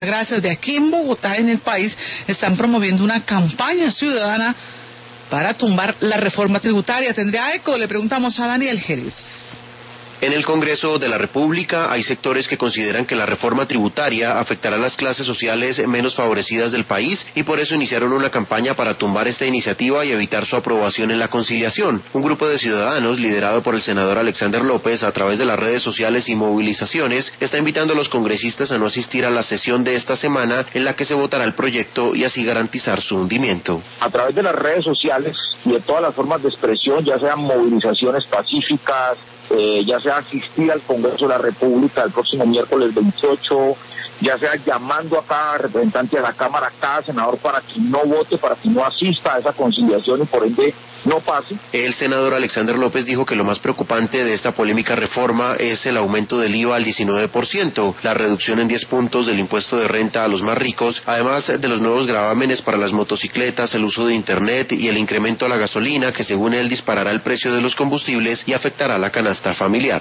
Gracias. De aquí en Bogotá, en el país, están promoviendo una campaña ciudadana para tumbar la reforma tributaria. ¿Tendría eco? Le preguntamos a Daniel Jerez. En el Congreso de la República hay sectores que consideran que la reforma tributaria afectará a las clases sociales menos favorecidas del país y por eso iniciaron una campaña para tumbar esta iniciativa y evitar su aprobación en la conciliación. Un grupo de ciudadanos, liderado por el senador Alexander López, a través de las redes sociales y movilizaciones, está invitando a los congresistas a no asistir a la sesión de esta semana en la que se votará el proyecto y así garantizar su hundimiento. A través de las redes sociales y de todas las formas de expresión, ya sean movilizaciones pacíficas, ya sea asistir al Congreso de la República el próximo miércoles 28, ya sea llamando a cada representante de la Cámara, a cada senador para que no vote, para que no asista a esa conciliación y por ende no pase. El senador Alexander López dijo que lo más preocupante de esta polémica reforma es el aumento del IVA al 19%, la reducción en 10 puntos del impuesto de renta a los más ricos, además de los nuevos gravámenes para las motocicletas, el uso de Internet y el incremento a la gasolina que según él disparará el precio de los combustibles y afectará la canasta familiar.